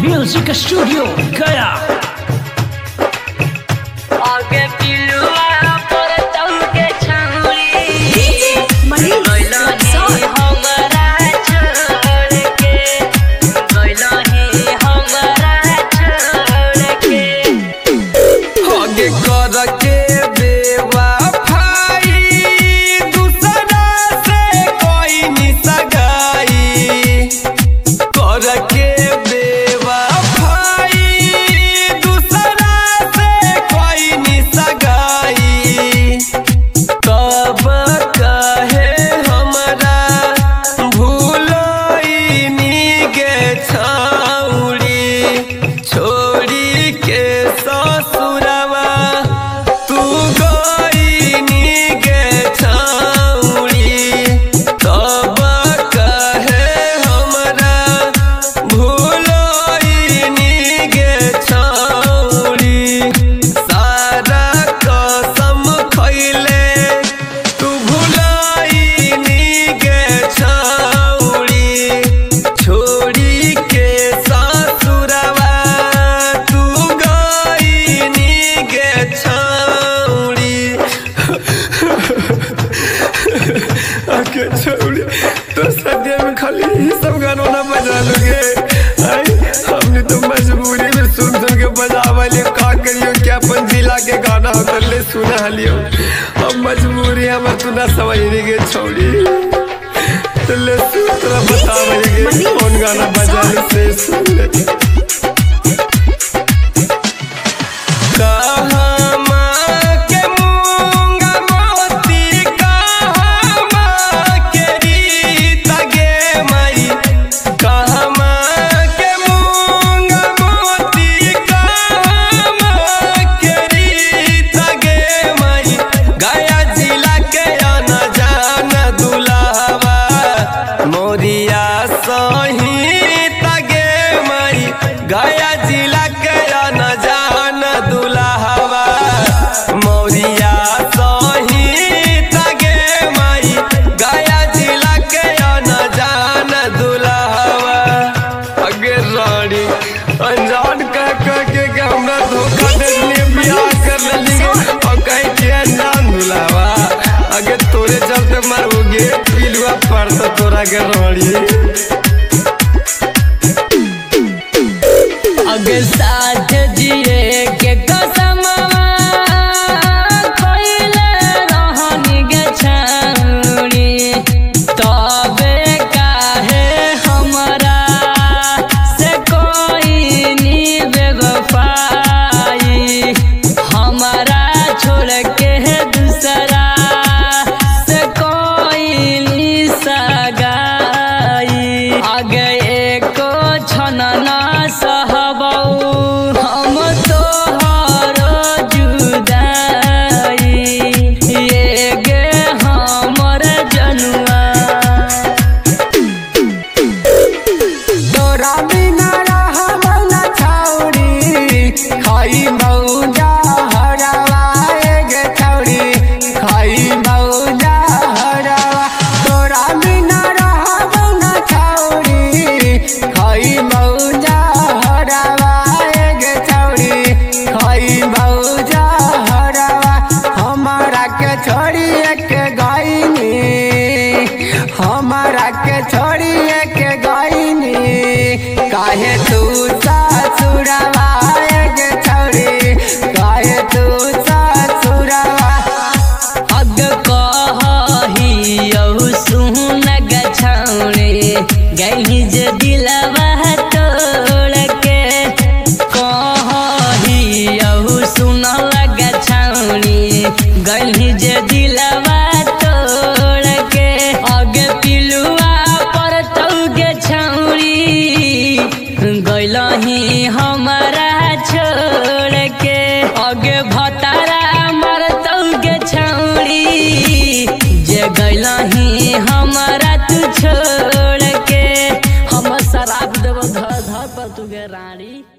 Music studio गया। आगे पिलुआ पर तौके छाउली गइला हे हमरा छोड़ के गइला हे हमरा छोड़ के आगे कर के बेवफाई दूसरा से कोई नहीं सगाई कर के बेवफाई दूसरा से कोई नहीं सगाई कब कहे हमरा भूलोइनी गे छाउड़ी छोड़ी के ससुरवा तू गइनी गे छाउड़ी तब कहे हमरा भूलोइनी गे छाउड़ी सारा कसम खइले तू भूलोइनी गे छाउड़ी छोड़ी के ससुरवा तू गइनी गे छाउड़ी आके छाउड़ी तो सद्य में खाली ये सब गानों ना बजा लोगे हमने तो मजबूरी में सुन सुन के बजावा लियो का करियो क्या अपन जिला के गाना हो ले सुना लियो अब मजबूरी हम तू ना समझ नहीं गे छौड़ी तो ले सूत्र बतावेंगे कौन गाना बजाने से सुन ले कहमा के मूंगा मोती कहमा के रीत गे माई कहमा के मूंगा मोती कहमा के रीत गे माई गया जिला के आना जाना दुल्हवा मोरिया सही तगे माई गया जिला के आना जाना दुल्हवा मोरिया सही तगे माई गया जिला के आना जाना दुल्हवा अगे रानी अनजान कह के हमरा धोखा देने बियाह कर लेली और कहीं के अनजान दुल्हवा अगे तोरे चलते मरोगे पिलुआ पर तो तोरा के रानी अगे साथ जिए के कसमवा खइले रहनी गे छाउड़ी तबे काहे हमरा से कोई नी बेवफाई हमरा छोड़ के दूसरा से कोई नी सगाई आगे एको छन ना सहबौ हम तोहर जुदाई ये गे हमर जनुआ तोरा बिना रहबौ ना छौड़ी खाई मौजा हरवा गे छौड़ी खाई मौजा हरवा तोरा बिना रहबौ ना छौड़ी खाई मौजा हरवा गे छौड़ी खाई मौजा हरवा हमरा के छोड़ी के गइनी हमरा के छोड़ी के गइनी काहे तू ससुरवा गे छौड़ी काहे तू ससुरवा अग कहियौ सुन गे छौड़ी गइनी जे दिलवा तोड़ के कहियौ सुन गे छौड़ी गइनी जे दिलवा तोड़ के अगे पिलुआ पर तौके छौड़ी गइलही हमरा छोड़ के अगे भतारा मर तौके छौड़ी जे गइलही हमरा तू छोड़ के हम शराब देव धर धर पर तू गे रानी।